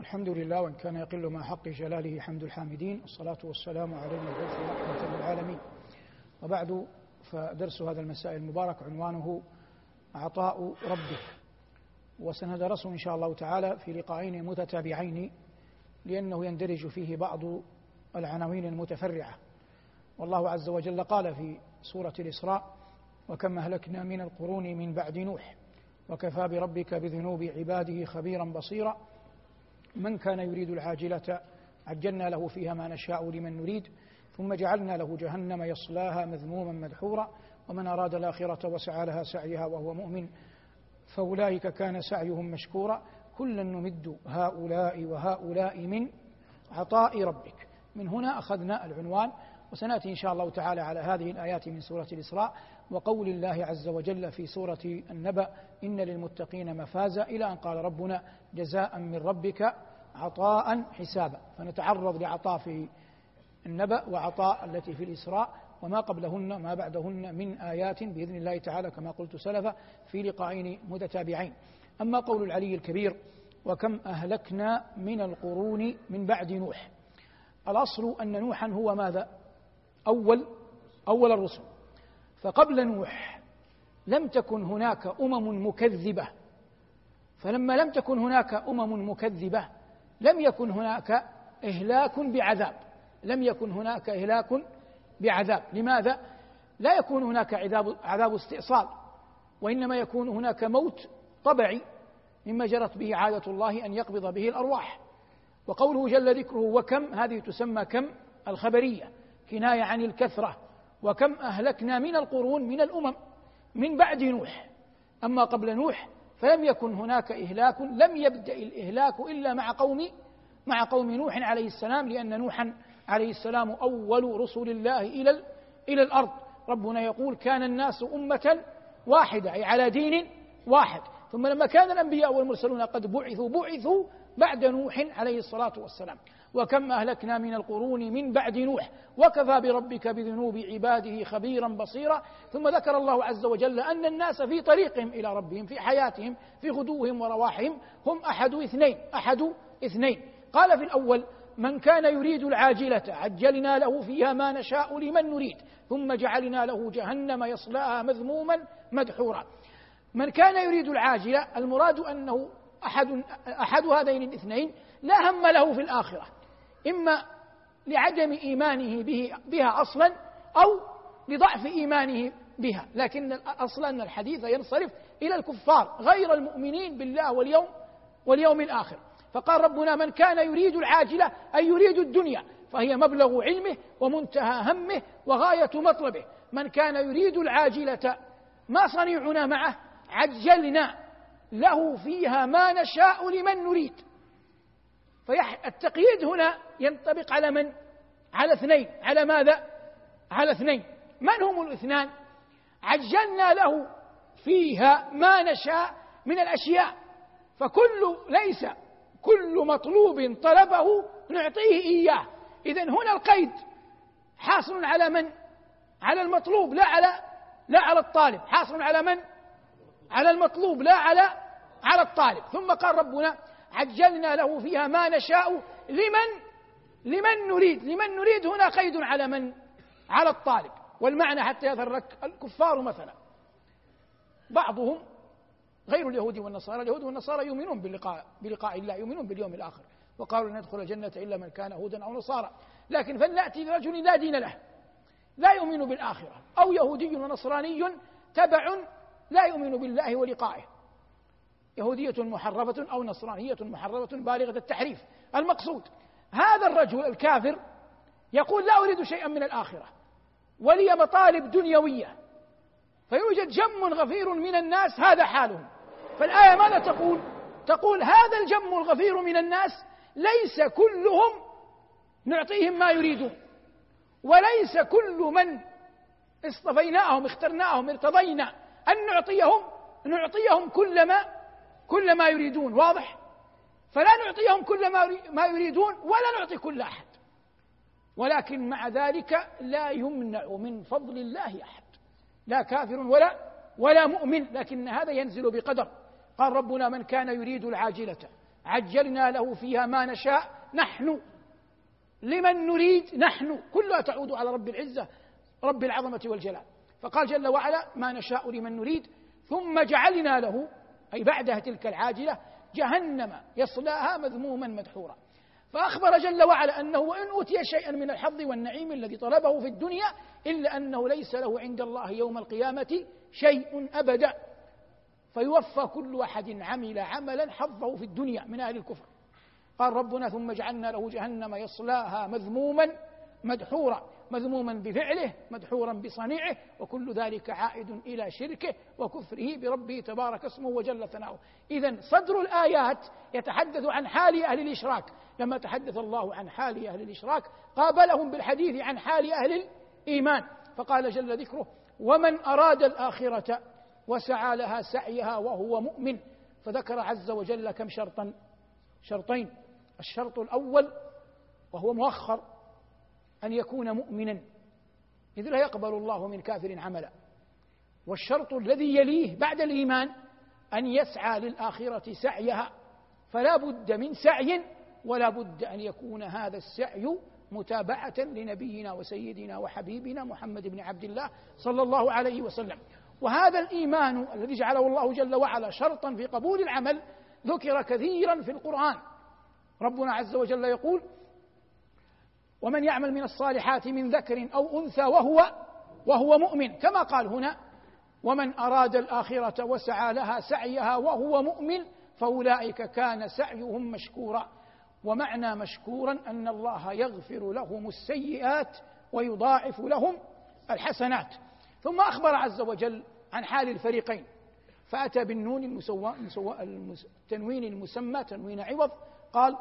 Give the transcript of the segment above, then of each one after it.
الحمد لله، وإن كان يقل مع حق جلاله حمد الحامدين، والصلاة والسلام على المبعوث رحمة للعالمين. وبعد، فدرس هذا المساء المبارك عنوانه عطاء ربه، وسندرسه إن شاء الله تعالى في لقاءين متتابعين، لأنه يندرج فيه بعض العناوين المتفرعة. والله عز وجل قال في سورة الإسراء: وكم أهلكنا من القرون من بعد نوح وكفى بربك بذنوب عباده خبيرا بصيرا من كان يريد العاجلة عجلنا له فيها ما نشاء لمن نريد ثم جعلنا له جهنم يصلاها مذموما مدحورا ومن أراد الآخرة وسعى لها سعيها وهو مؤمن فأولئك كان سعيهم مشكورا كلا نمد هؤلاء وهؤلاء من عطاء ربك. من هنا أخذنا العنوان، وسنأتي إن شاء الله تعالى على هذه الآيات من سورة الإسراء وقول الله عز وجل في سورة النبأ: إن للمتقين مفازا، إلى أن قال ربنا: جزاء من ربك عطاء حسابا. فنتعرض لعطاء في النبأ وعطاء التي في الإسراء وما قبلهن ما بعدهن من آيات بإذن الله تعالى كما قلت سلفا في لقاءين متتابعين. أما قول العلي الكبير: وكم أهلكنا من القرون من بعد نوح، الأصل أن نوحا هو ماذا؟ أول الرسل، فقبل نوح لم تكن هناك مكذبة، فلما لم تكن هناك مكذبة لم يكن هناك إهلاك بعذاب. لماذا؟ لا يكون هناك عذاب استئصال، وإنما يكون هناك موت طبعي مما جرت به عادة الله أن يقبض به الأرواح. وقوله جل ذكره وكم، هذه تسمى كم الخبرية، كناية عن الكثرة. وكم أهلكنا من القرون من الأمم من بعد نوح. أما قبل نوح فلم يكن هناك إهلاك، لم يبدأ الإهلاك إلا مع قوم نوح عليه السلام، لأن نوحا عليه السلام أول رسل الله إلى الأرض. ربنا يقول: كان الناس أمة واحدة، أي على دين واحد، ثم لما كان الأنبياء والمرسلون قد بعثوا بعد نوح عليه الصلاة والسلام. وكم أهلكنا من القرون من بعد نوح وكفى بربك بذنوب عباده خبيرا بصيرا. ثم ذكر الله عز وجل أن الناس في طريقهم إلى ربهم في حياتهم في غدوهم ورواحهم هم أحد اثنين. قال في الأول: من كان يريد العاجلة عجلنا له فيها ما نشاء لمن نريد ثم جعلنا له جهنم يصلاها مذموما مدحورا. من كان يريد العاجلة المراد أنه أحد هذين الاثنين لا هم له في الآخرة، إما لعدم إيمانه بها أصلا أو لضعف إيمانه بها، لكن الأصل أن الحديث ينصرف إلى الكفار غير المؤمنين بالله واليوم الآخر. فقال ربنا: من كان يريد العاجلة أي يريد الدنيا فهي مبلغ علمه ومنتهى همه وغاية مطلبه. من كان يريد العاجلة ما صنيعنا معه؟ عجلنا له فيها ما نشاء لمن نريد. فالتقييد هنا ينطبق على من؟ على اثنين. على ماذا؟ على اثنين. من هم الاثنان؟ عجلنا له فيها ما نشاء من الأشياء، ليس كل مطلوب طلبه نعطيه إياه. إذن هنا القيد حاصل على من؟ على المطلوب لا على الطالب. حاصل على من؟ على المطلوب لا على الطالب. ثم قال ربنا: عجلنا له فيها ما نشاء لمن نريد. لمن نريد هنا قيد على من؟ على الطالب. والمعنى حتى يظهر لك: الكفار مثلا بعضهم غير اليهود والنصارى، اليهود والنصارى يؤمنون بلقاء الله، يؤمنون باليوم الآخر، وقالوا لن يدخل الجنة إلا من كان هودا أو نصارى. لكن فلنأتي لرجل لا دين له لا يؤمن بالآخرة، أو يهودي ونصراني تبع لا يؤمن بالله ولقائه، يهودية محرفة أو نصرانية محرفة بالغة التحريف. المقصود هذا الرجل الكافر يقول: لا أريد شيئا من الآخرة ولي مطالب دنيوية، فيوجد جم غفير من الناس هذا حالهم. فالآية ماذا تقول هذا الجم الغفير من الناس ليس كلهم نعطيهم ما يريدون، وليس كل من اصطفيناهم اخترناهم ارتضينا أن نعطيهم كل ما يريدون. واضح؟ فلا نعطيهم كل ما يريدون ولا نعطي كل أحد، ولكن مع ذلك لا يمنع من فضل الله أحد، لا كافر ولا مؤمن، لكن هذا ينزل بقدر. قال ربنا: من كان يريد العاجلة عجلنا له فيها ما نشاء نحن لمن نريد، نحن كلها تعود على رب العزة رب العظمة والجلال. فقال جل وعلا ما نشاء لمن نريد ثم جعلنا له، أي بعدها تلك العاجلة، جهنم يصلاها مذموما مدحورا. فأخبر جل وعلا أنه وإن أوتي شيئا من الحظ والنعيم الذي طلبه في الدنيا إلا أنه ليس له عند الله يوم القيامة شيء أبدا، فيوفى كل أحد عمل عملا حظه في الدنيا من أهل الكفر. قال ربنا ثم جعلنا له جهنم يصلاها مذموما مدحورا، مذموما بفعله مدحورا بصنيعه، وكل ذلك عائد إلى شركه وكفره بربه تبارك اسمه وجل ثناؤه. إذن صدر الآيات يتحدث عن حال أهل الإشراك. لما تحدث الله عن حال أهل الإشراك قابلهم بالحديث عن حال أهل الإيمان، فقال جل ذكره ومن أراد الآخرة وسعى لها سعيها وهو مؤمن. فذكر عز وجل كم شرطين. الشرط الأول وهو مؤخر أن يكون مؤمنا إذ لا يقبل الله من كافر عملا، والشرط الذي يليه بعد الإيمان أن يسعى للآخرة سعيها، فلا بد من سعي ولا بد أن يكون هذا السعي متابعة لنبينا وسيدنا وحبيبنا محمد بن عبد الله صلى الله عليه وسلم. وهذا الإيمان الذي جعله الله جل وعلا شرطا في قبول العمل ذكر كثيرا في القرآن. ربنا عز وجل يقول ومن يعمل من الصالحات من ذكر أو أنثى وهو مؤمن، كما قال هنا ومن أراد الآخرة وسعى لها سعيها وهو مؤمن فأولئك كان سعيهم مشكورا. ومعنى مشكورا أن الله يغفر لهم السيئات ويضاعف لهم الحسنات. ثم أخبر عز وجل عن حال الفريقين، فأتى بالنون التنوين المسمى تنوين عوض، قال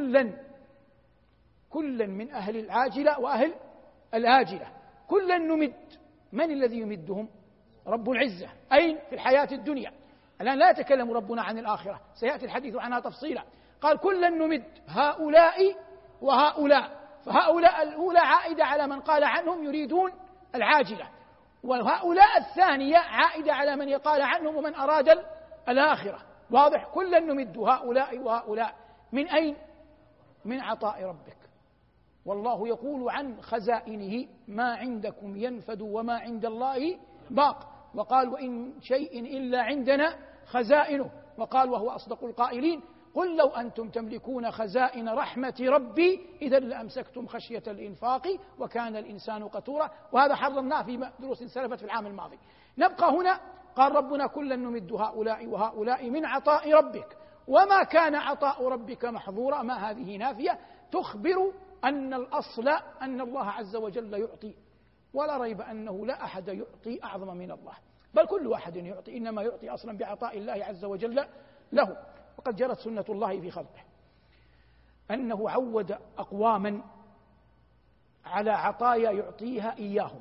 كلا من أهل العاجلة وأهل الآجلة، كلا نمد. من الذي يمدهم؟ رب العزة. أين؟ في الحياة الدنيا. الآن لا يتكلم ربنا عن الآخرة، سيأتي الحديث عنها تفصيلا. قال كلا نمد هؤلاء وهؤلاء، فهؤلاء الأولى عائدة على من قال عنهم يريدون العاجلة، وهؤلاء الثانية عائدة على من يقال عنهم ومن أراد الآخرة. واضح؟ كلا نمد هؤلاء وهؤلاء من أين؟ من عطاء ربك. والله يقول عن خزائنه ما عندكم ينفد وما عند الله باق، وقال وإن شيء إلا عندنا خزائنه، وقال وهو أصدق القائلين قل لو أنتم تملكون خزائن رحمة ربي إذا لأمسكتم خشية الإنفاق وكان الإنسان قتورا. وهذا حررناه في دروس سلفت في العام الماضي. نبقى هنا. قال ربنا كلا نمد هؤلاء وهؤلاء من عطاء ربك وما كان عطاء ربك محظورا. ما هذه نافية تخبر أن الأصل أن الله عز وجل يعطي، ولا ريب أنه لا أحد يعطي أعظم من الله، بل كل أحد يعطي، إنما يعطي أصلا بعطاء الله عز وجل له. وقد جرت سنة الله في خلقه أنه عود أقواما على عطايا يعطيها إياهم،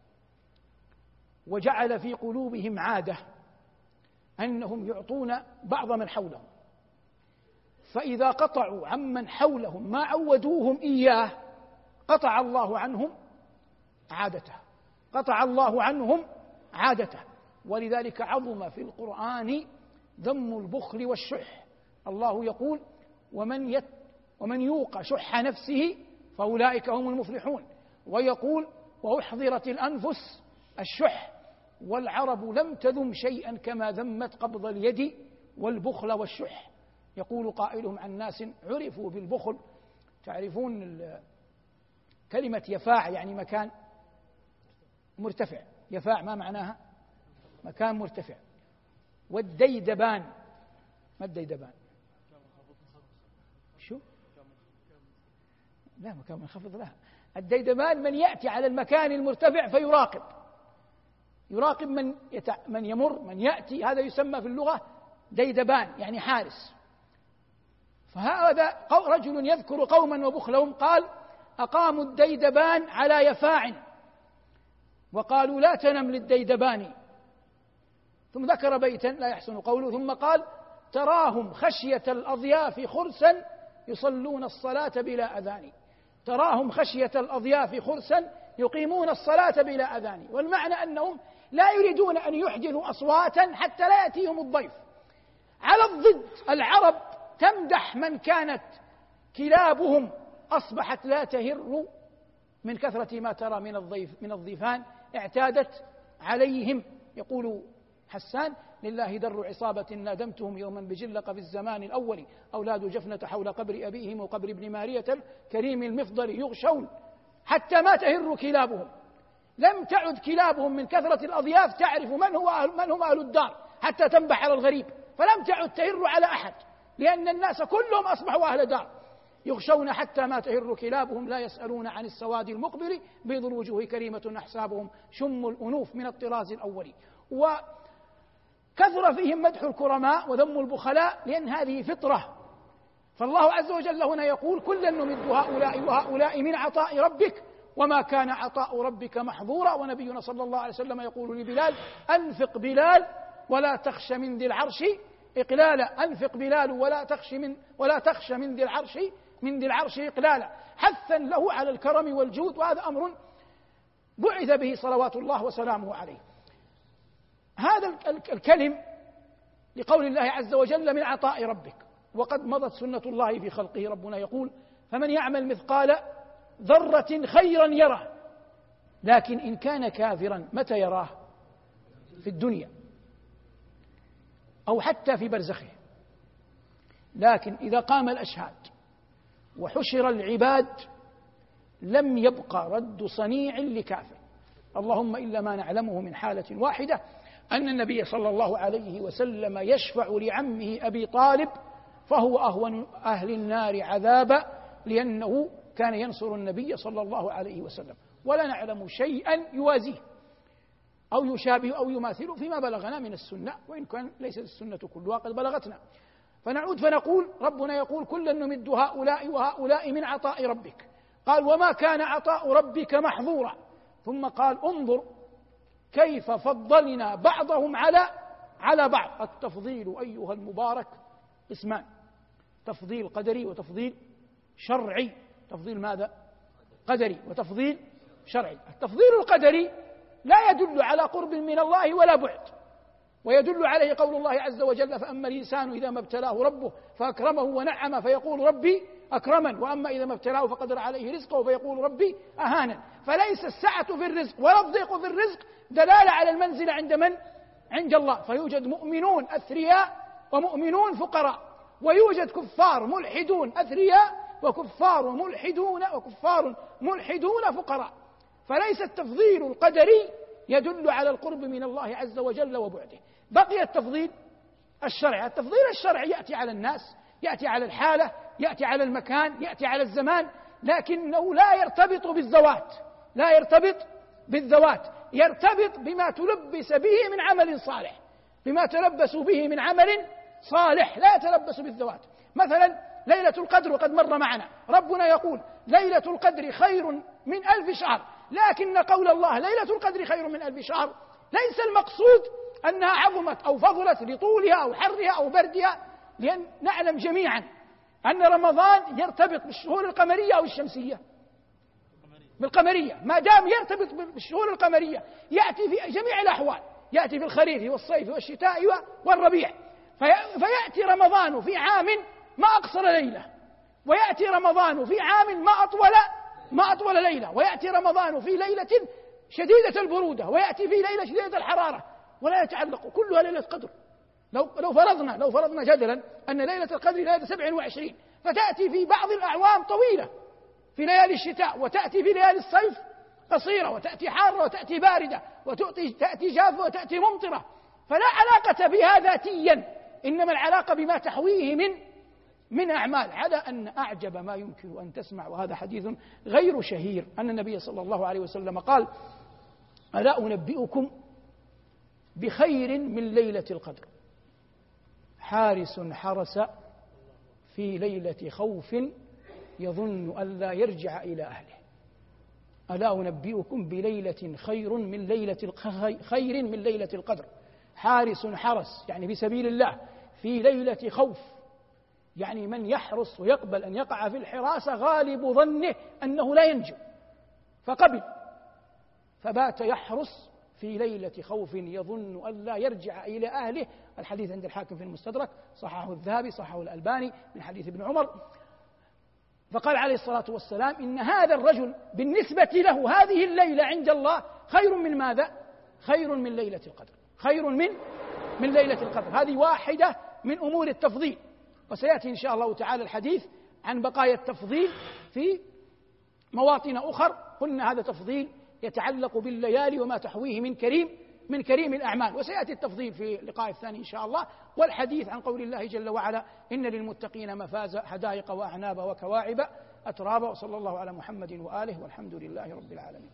وجعل في قلوبهم عادة أنهم يعطون بعض من حولهم، فإذا قطعوا عمن حولهم ما عودوهم إياه قطع الله عنهم عادته، قطع الله عنهم عادته. ولذلك عظم في القرآن ذم البخل والشح. الله يقول ومن يوق شح نفسه فأولئك هم المفلحون، ويقول وأحضرت الأنفس الشح، والعرب لم تذم شيئا كما ذمت قبض اليد والبخل والشح. يقول قائلهم عن ناس عرفوا بالبخل. تعرفون كلمة يفاع يعني مكان مرتفع، يفاع ما معناها؟ مكان مرتفع. والديدبان، ما الديدبان؟ شو؟ لا مكان منخفض، لا. الديدبان من يأتي على المكان المرتفع فيراقب من يمر، من يأتي، هذا يسمى في اللغة ديدبان يعني حارس. فهذا رجل يذكر قوما وبخلهم، قال أقاموا الديدبان على يفاع وقالوا لا تنم للديدبان، ثم ذكر بيتا لا يحسن قوله، ثم قال تراهم خشية الأضياف خرسا يصلون الصلاة بلا أذان، تراهم خشية الأضياف خرسا يقيمون الصلاة بلا أذان. والمعنى أنهم لا يريدون أن يحدثوا أصواتا حتى لا يأتيهم الضيف. على الضد العرب تمدح من كانت كلابهم أصبحت لا تهر من كثرة ما ترى من الضيفان اعتادت عليهم. يقول حسان: لله در عصابة نادمتهم يوما بجلق في الزمان الأول، أولاد جفنة حول قبر أبيهم وقبر ابن مارية الكريم المفضل يغشون حتى ما تهر كلابهم. لم تعد كلابهم من كثرة الأضياف تعرف من هم أهل الدار حتى تنبح على الغريب، فلم تعد تهر على أحد، لأن الناس كلهم أصبحوا أهل دار. يغشون حتى ما تهر كلابهم، لا يسألون عن السواد المقبل، بيض الوجوه كريمة أحسابهم، شم الأنوف من الطراز الأول. وكثر فيهم مدح الكرماء وذم البخلاء، لأن هذه فطرة. فالله عز وجل هنا يقول: كلا نمد هؤلاء وهؤلاء من عطاء ربك وما كان عطاء ربك محظورا. ونبينا صلى الله عليه وسلم يقول لبلال: أنفق بلال ولا تخش من ذي العرش إقلالا. أنفق بلال ولا تخش من ذي العرش إقلالا، حثا له على الكرم والجود، وهذا أمر بعث به صلوات الله وسلامه عليه. هذا الكلم لقول الله عز وجل: من عطاء ربك. وقد مضت سنة الله في خلقه. ربنا يقول: فمن يعمل مثقال ذرة خيرا يره. لكن إن كان كافرا متى يراه؟ في الدنيا أو حتى في برزخه. لكن إذا قام الأشهاد وحشر العباد لم يبقى رد صنيع لكافر، اللهم إلا ما نعلمه من حالة واحدة، أن النبي صلى الله عليه وسلم يشفع لعمه أبي طالب فهو أهون أهل النار عذابا، لأنه كان ينصر النبي صلى الله عليه وسلم. ولا نعلم شيئا يوازيه أو يشابه أو يماثله فيما بلغنا من السنة، وإن كان ليست السنة كلها قد بلغتنا. فنعود فنقول: ربنا يقول: كلا نمد هؤلاء وهؤلاء من عطاء ربك. قال: وما كان عطاء ربك محظورا. ثم قال: انظر كيف فضلنا بعضهم على بعض. التفضيل أيها المبارك قسمان: تفضيل قدري وتفضيل شرعي. تفضيل ماذا؟ قدري، وتفضيل شرعي. التفضيل القدري لا يدل على قرب من الله ولا بعد، ويدل عليه قول الله عز وجل: فأما الإنسان إذا ما ابتلاه ربه فأكرمه ونعمه فيقول ربي أكرمن، وأما إذا ما ابتلاه فقدر عليه رزقه فيقول ربي أهانن. فليس السعة في الرزق ولا الضيق في الرزق دلالة على المنزلة عند من؟ عند الله. فيوجد مؤمنون أثرياء ومؤمنون فقراء، ويوجد كفار ملحدون أثرياء وكفار ملحدون فقراء. فليس التفضيل القدري يدل على القرب من الله عز وجل وبعده. بقي التفضيل الشرعي. التفضيل الشرعي يأتي على الناس، يأتي على الحالة، يأتي على المكان، يأتي على الزمان، لكنه لا يرتبط بالذوات، يرتبط بما تلبس به من عمل صالح، بما تلبس به من عمل صالح، لا يتلبس بالذوات. مثلا ليلة القدر وقد مر معنا، ربنا يقول: ليلة القدر خير من 1000 شهر، لكن قول الله ليلة القدر خير من 1000 شهر ليس المقصود أنها عظمت أو فضلت لطولها أو حرها أو بردها، لأن نعلم جميعا أن رمضان يرتبط بالشهور القمرية أو الشمسية. بالقمرية، ما دام يرتبط بالشهور القمرية يأتي في جميع الأحوال، يأتي في الخريف والصيف والشتاء والربيع. فيأتي رمضان في عام ما أقصر ليلة، ويأتي رمضان في عام ما أطول ليلة، ويأتي رمضان في ليلة شديدة البرودة، ويأتي في ليلة شديدة الحرارة، ولا يتعلق، كلها ليلة قدر. لو فرضنا جدلا أن ليلة القدر ليلة 27، فتأتي في بعض الأعوام طويلة في ليالي الشتاء، وتأتي في ليالي الصيف قصيرة، وتأتي حارة وتأتي باردة، وتأتي جافة وتأتي ممطرة. فلا علاقة بها ذاتيا، إنما العلاقة بما تحويه من أعمال. على أن أعجب ما يمكن أن تسمع، وهذا حديث غير شهير، أن النبي صلى الله عليه وسلم قال: ألا أنبئكم بخير من ليلة القدر؟ حارس حرس في ليلة خوف يظن أن لا يرجع إلى أهله. ألا أنبئكم بليلة خير من ليلة القدر؟ حارس حرس يعني في سبيل الله في ليلة خوف، يعني من يحرص ويقبل أن يقع في الحراسة غالب ظنه أنه لا ينجو، فقبل، فبات يحرس في ليلة خوف يظن أن لا يرجع إلى أهله. الحديث عند الحاكم في المستدرك، صححه الذهبي، صححه الألباني، من حديث ابن عمر. فقال عليه الصلاة والسلام إن هذا الرجل بالنسبة له هذه الليلة عند الله خير من ماذا؟ خير من ليلة القدر، خير من ليلة القدر. هذه واحدة من أمور التفضيل، وسيأتي إن شاء الله تعالى الحديث عن بقايا التفضيل في مواطن أخر. قلنا هذا تفضيل يتعلق بالليالي وما تحويه من كريم الأعمال، وسيأتي التفضيل في اللقاء الثاني إن شاء الله، والحديث عن قول الله جل وعلا إن للمتقين مفازا حدائق وأعناب وكواعب أترابا. وصلى الله على محمد وآله، والحمد لله رب العالمين.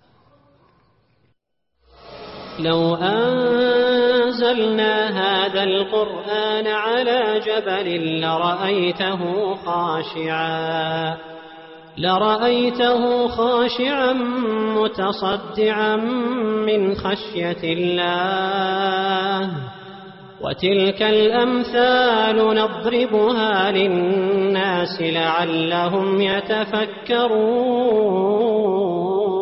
لو أنزلنا هذا القرآن على جبل لرأيته خاشعا متصدعا من خشية الله. وتلك الأمثال نضربها للناس لعلهم يتفكرون.